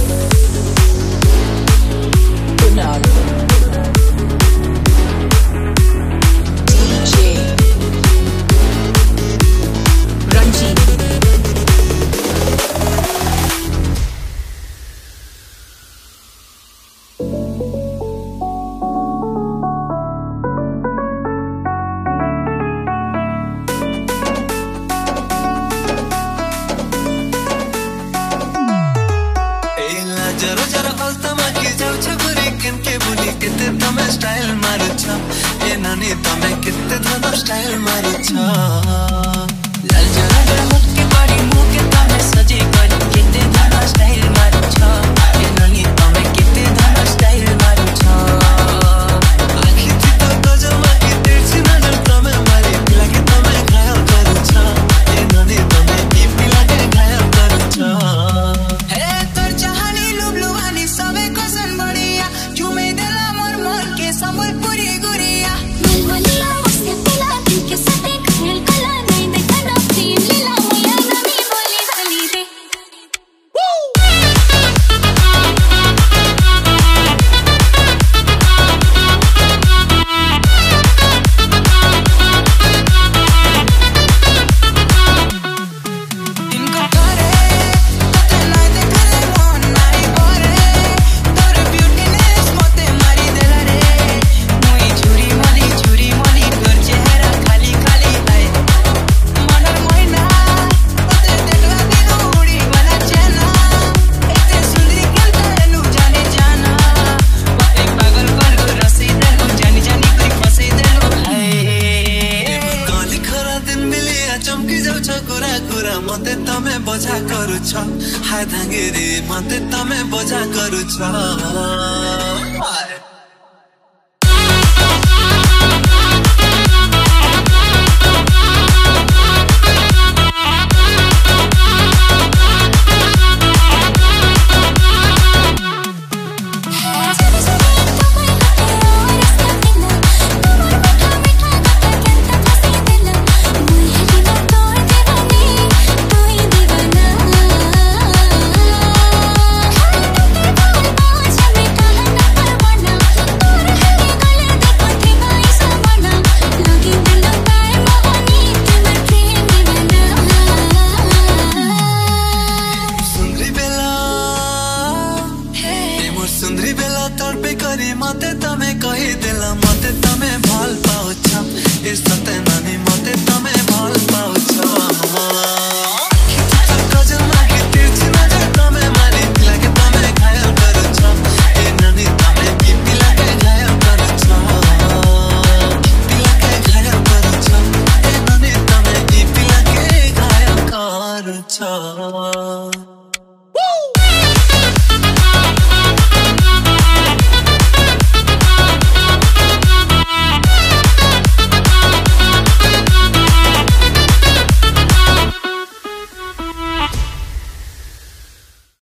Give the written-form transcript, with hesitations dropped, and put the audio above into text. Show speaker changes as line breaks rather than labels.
Kunal DJ Ranjit
जरा जरा अल्तमा के जाउँछ गुरी केनके बुली केते तमे स्टाइल मारुछ ए नानी तमे केते धन स्टाइल मारुछ लाल जरा जरा मुक्के बडी मुके तमे सजे गरी केते धन स्टाइल मारुछ ए नानी तमे केते धन स्टाइल मारुछ आखि चित गजमा के तेर्छि नजर तमे मारे लागे तमे घायल गरुछ ए नानी तमे के लागे घायल गरुछ मते तमे बजा करूछ हाय धांगेरे मते तमे बजा करूछ सुंदरी बेला तड़पे करी मते तमे कही देला।